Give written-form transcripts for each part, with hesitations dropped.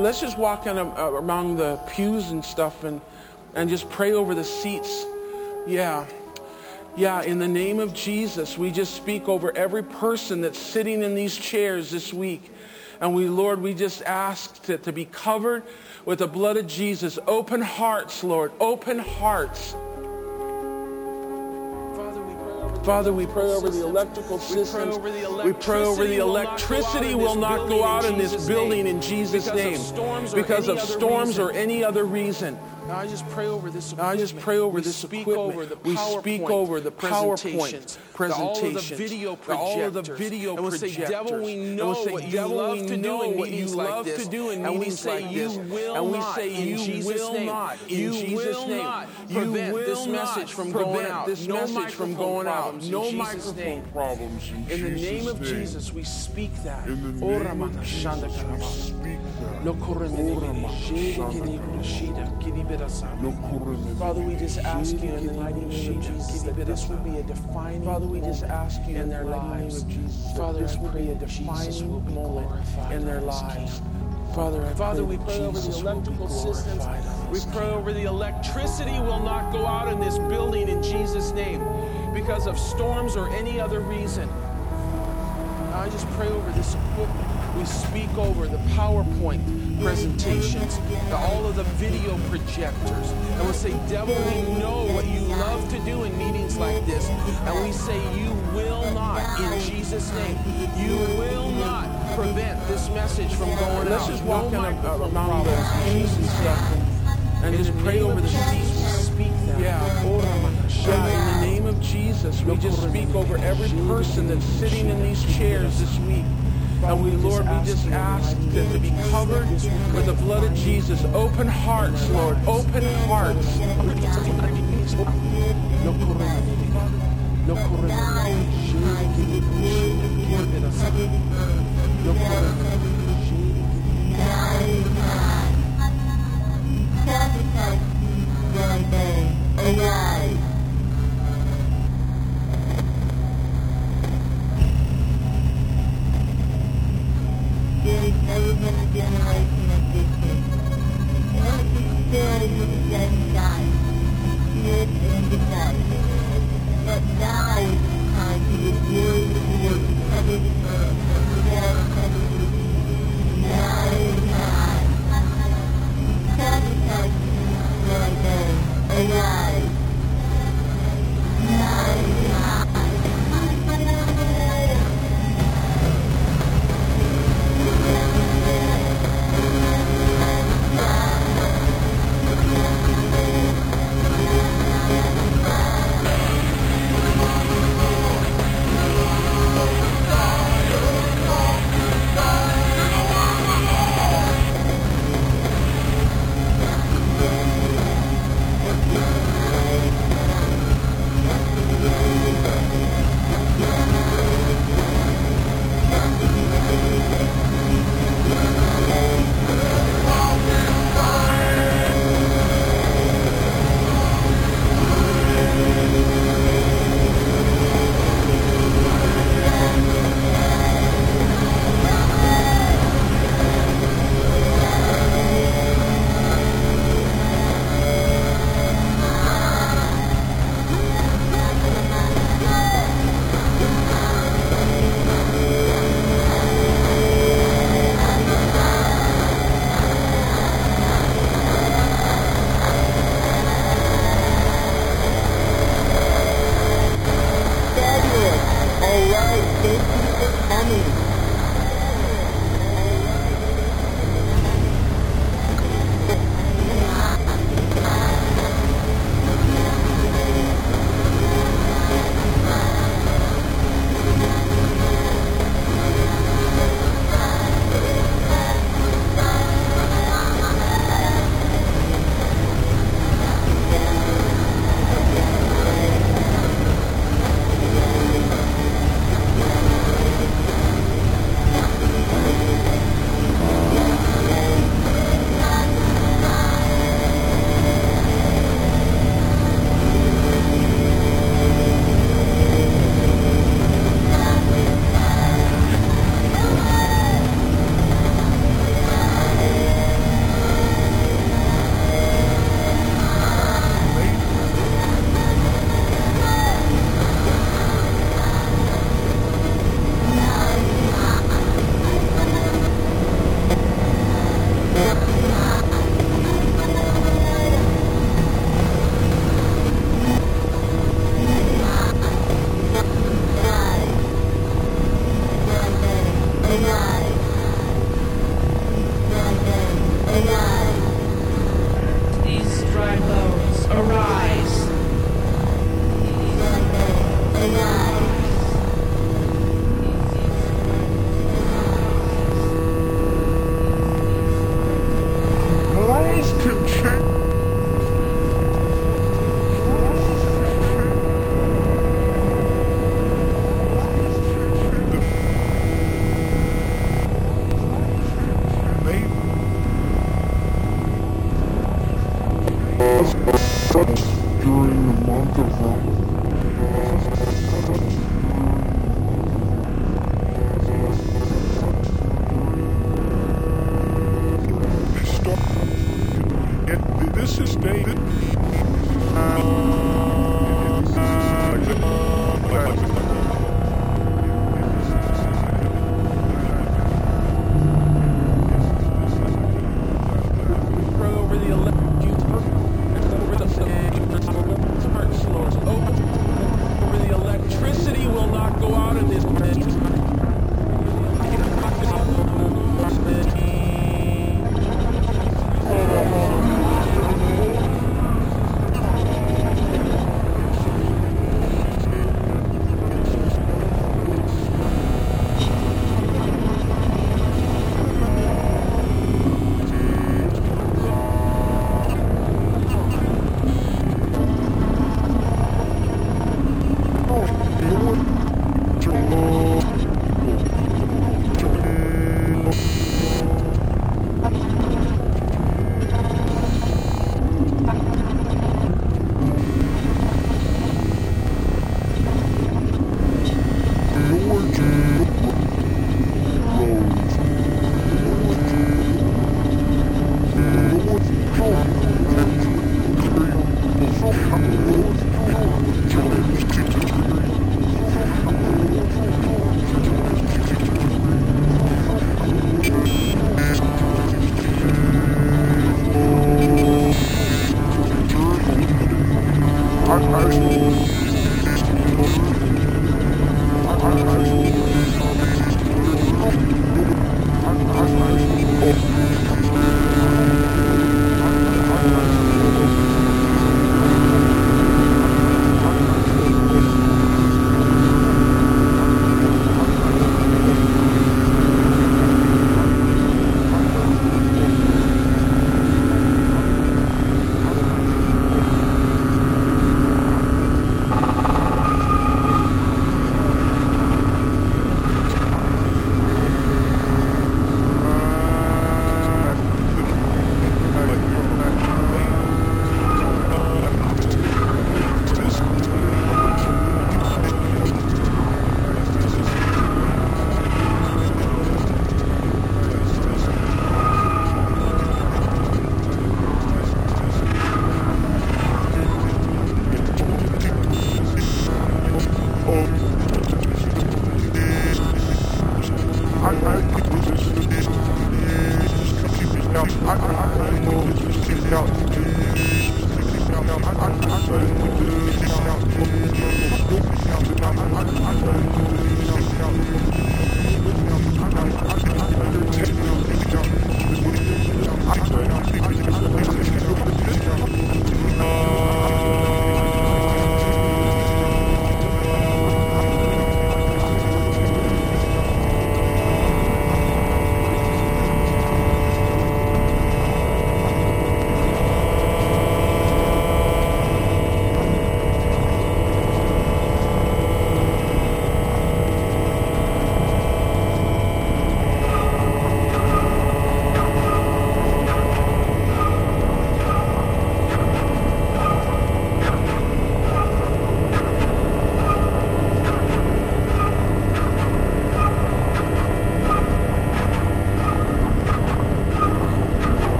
let's just walk in among the pews and stuff and just pray over the seats. Yeah, in the name of Jesus, we just speak over every person that's sitting in these chairs this week. And Lord, we just ask to be covered with the blood of Jesus. Open hearts, Lord, open hearts. Father, we pray over the electrical systems. We pray over the electricity will not go out in this building in Jesus' name because of storms or any other reason. I just pray over this equipment. We speak over the PowerPoint presentations, all of the video projectors. And we'll say, devil, we know what you love to do in meetings like this. And we say, you will not, in Jesus' name, you will not prevent this message from going out. No microphone problems. No microphone problems. In the name of Jesus, we speak that. Father, we just ask you in the mighty name of Jesus that this will be a defining in their lives. Father, I pray that Jesus will be glorified in their lives. Father, we pray over the electrical systems. We pray over the electricity will not go out in this building in Jesus' name because of storms or any other reason. I just pray over this equipment. We speak over the PowerPoint presentations, all of the video projectors. And we'll say, devil, we know what you love to do in meetings like this. And we say, you will not, in Jesus' name, you will not prevent this message from going out. Let's just walk in among the pews and stuff and just pray over the seats. Speak that. In the name of Jesus, we just speak over every person that's sitting in these chairs this week. And Lord, we just ask to be covered with the blood of Jesus. Open hearts, Lord, open hearts. There is never been a generation of this king. There is that died. Yes, and died. That died because he was worthy of heaven and earth. Yes, and died. Sacrifice right there. And died. during the month of this is David. Electricity will not go out in this place.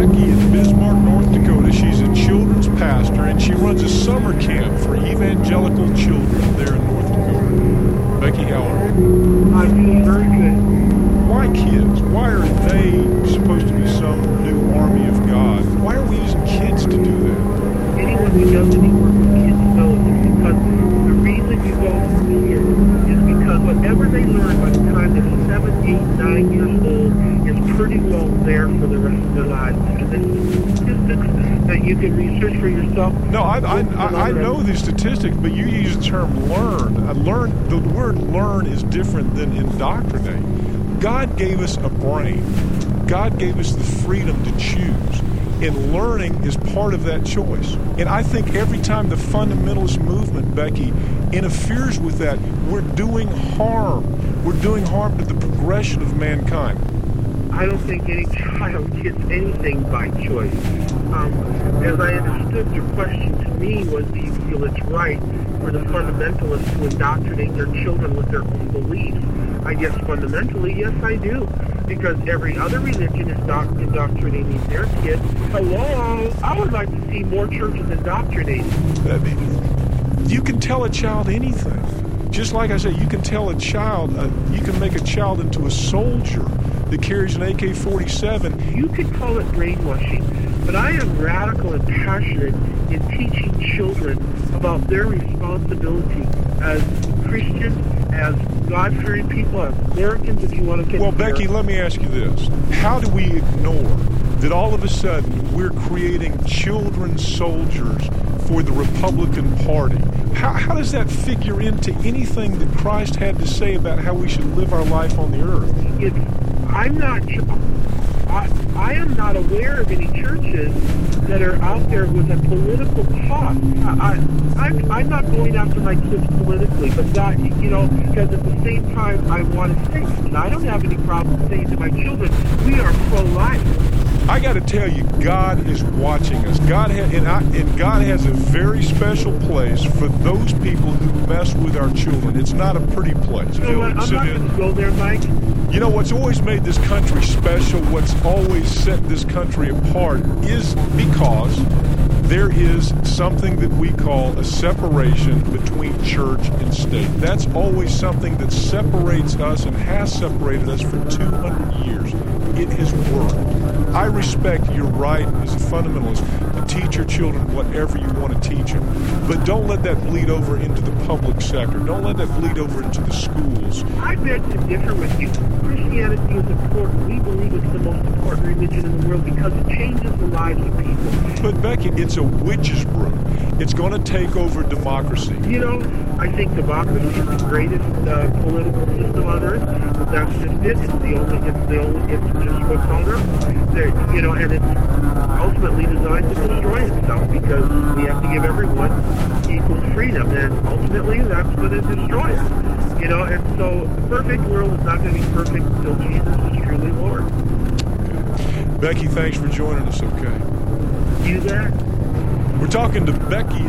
Becky in Bismarck, North Dakota. She's a children's pastor, and she runs a summer camp for evangelical children there in North Dakota. Becky, how are you? I'm doing very good. Why kids? Why are they supposed to be some new army of God? Why are we using kids to do that? Anyone who does any work with kids knows it's because the reason you go through kids is because whatever they learn by the time they're 7, 8, 9 years old is pretty well there for the rest of their lives. And the statistics that you can research for yourself. No, I know these statistics, but you use the term learn. The word learn is different than indoctrinate. God gave us a brain. God gave us the freedom to choose. And learning is part of that choice. And I think every time the fundamentalist movement, Becky, interferes with that, we're doing harm. We're doing harm to the progression of mankind. I don't think any child gets anything by choice. As I understood your question to me was, do you feel it's right for the fundamentalists to indoctrinate their children with their own beliefs? I guess fundamentally, yes, I do. Because every other religion is indoctrinating their kids. Hello? I would like to see more churches indoctrinated. You can tell a child anything. Just like I said, you can tell a child, you can make a child into a soldier that carries an AK-47. You could call it brainwashing, but I am radical and passionate in teaching children about their responsibility as Christians, as God-fearing people, as Americans, if you want to get. Well, Becky, let me ask you this. How do we ignore that all of a sudden we're creating children soldiers for the Republican Party? How does that figure into anything that Christ had to say about how we should live our life on the earth? I am not aware of any churches that are out there with a political cause. I'm not going after my kids politically, but that, because at the same time I want to say, and I don't have any problem saying to my children, we are pro-life. I got to tell you, God is watching us. God has a very special place for those people who mess with our children. It's not a pretty place. You know what? I'm not going to go there, Mike. You know, what's always made this country special, what's always set this country apart, is because there is something that we call a separation between church and state. That's always something that separates us and has separated us for 200 years. It has worked. I respect your right as a fundamentalist to teach your children whatever you want to teach them. But don't let that bleed over into the public sector. Don't let that bleed over into the schools. I beg to differ with you. Christianity is important. We believe it's the most important religion in the world because it changes the lives of people. But Becky, it's a witch's brew. It's going to take over democracy. I think democracy is the greatest political system on earth. But that's just it. It's just what's on earth. And it's ultimately designed to destroy itself because we have to give everyone equal freedom, and ultimately that's going to destroy it. And so the perfect world is not going to be perfect until Jesus is truly Lord. Becky, thanks for joining us, okay? You there? We're talking to Becky.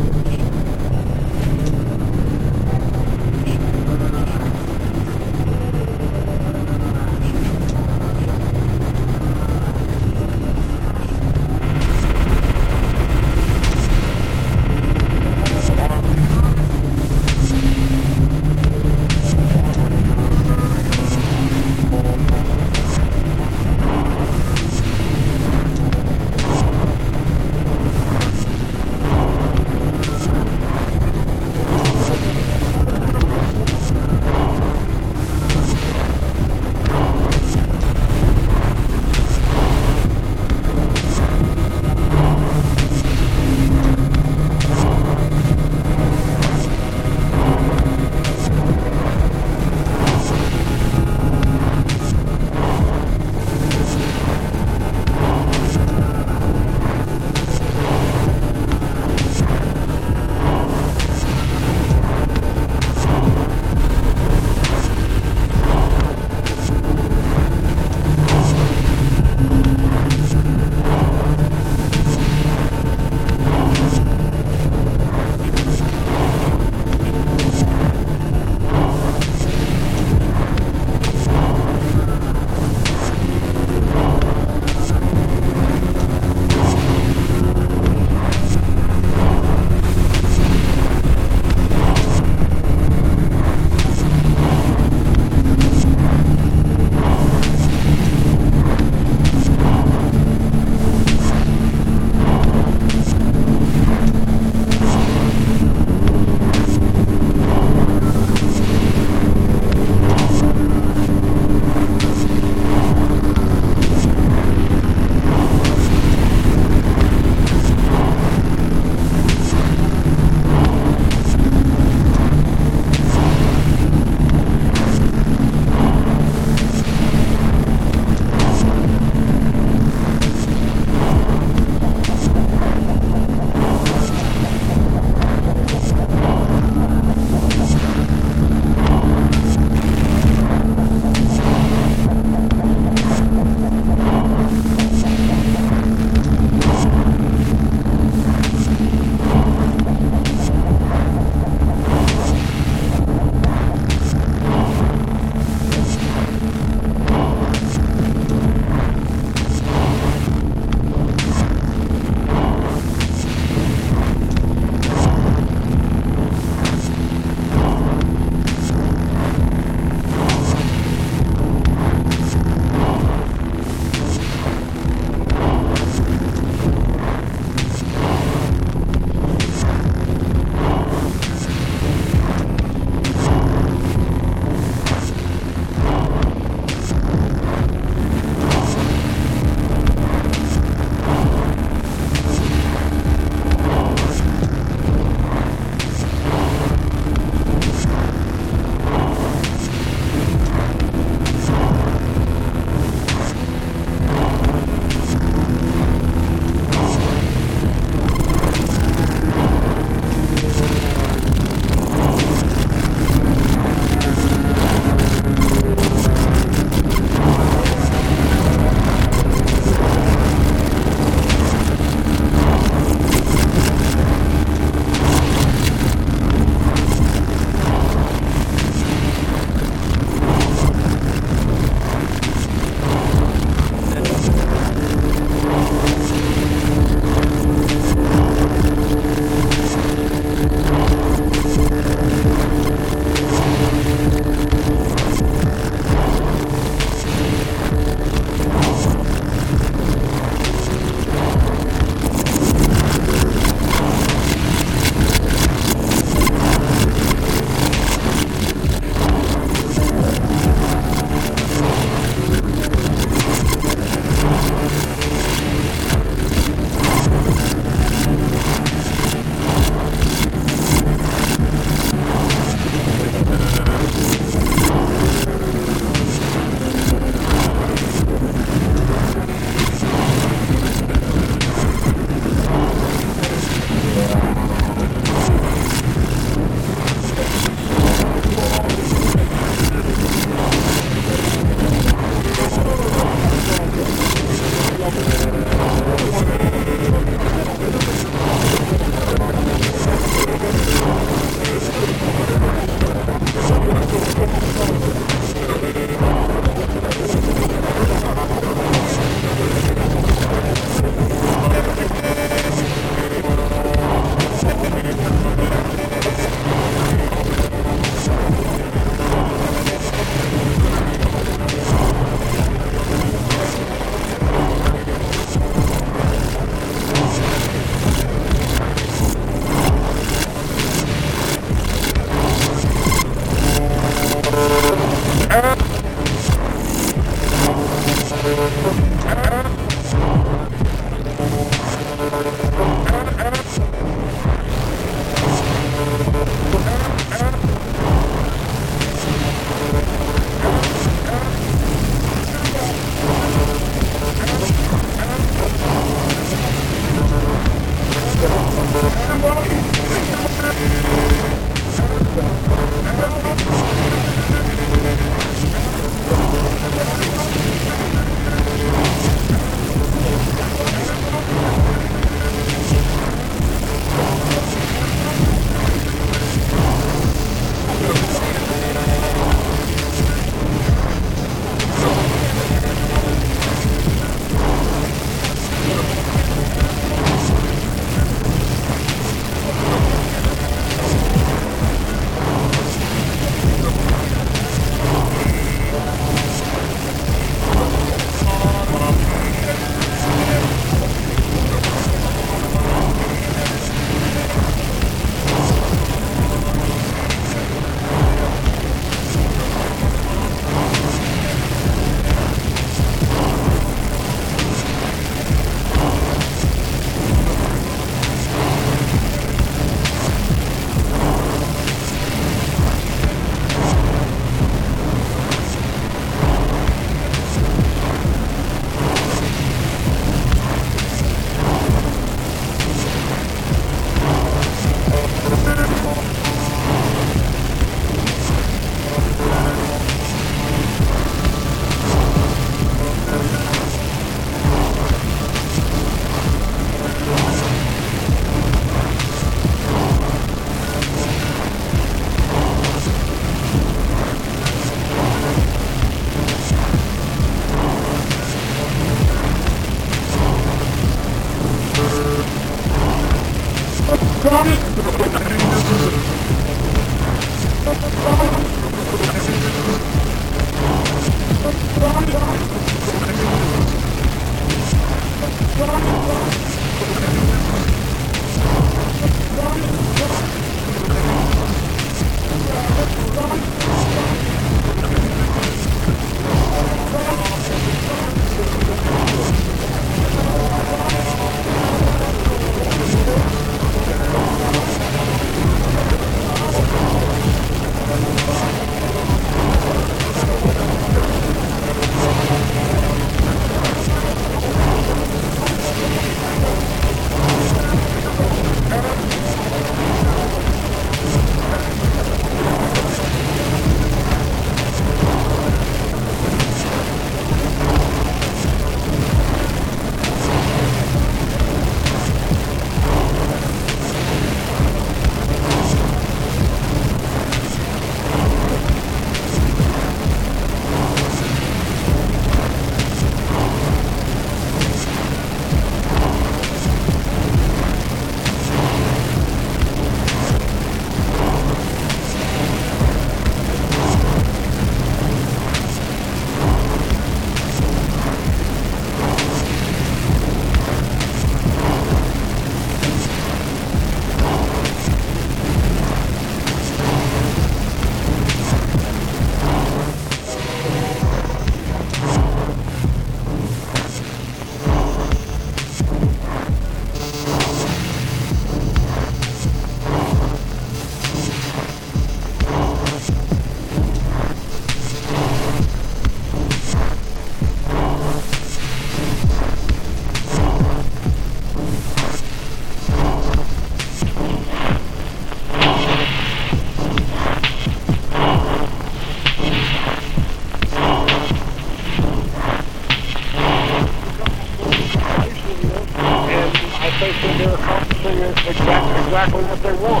exactly what they want.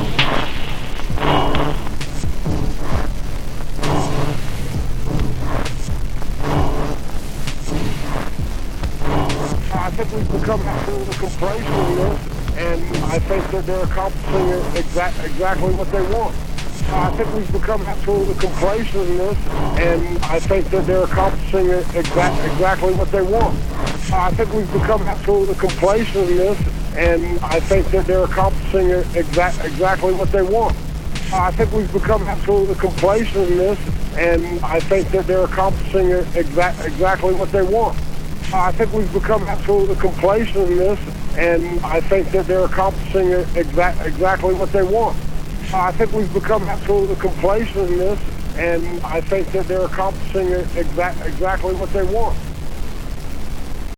I think we've become absolutely complacent in this, and I think that they're accomplishing exactly what they want. I think we've become absolutely complacent in this, and I think that they're accomplishing exactly what they want. I think we've become absolutely complacent in this, and I think that they're accomplishing exactly what they want. I think we've become absolutely complacent in this, and I think that they're accomplishing exactly what they want. I think we've become absolutely complacent in this, and I think that they're accomplishing exactly what they want. I think we've become absolutely complacent in this, and I think that they're accomplishing exactly what they want.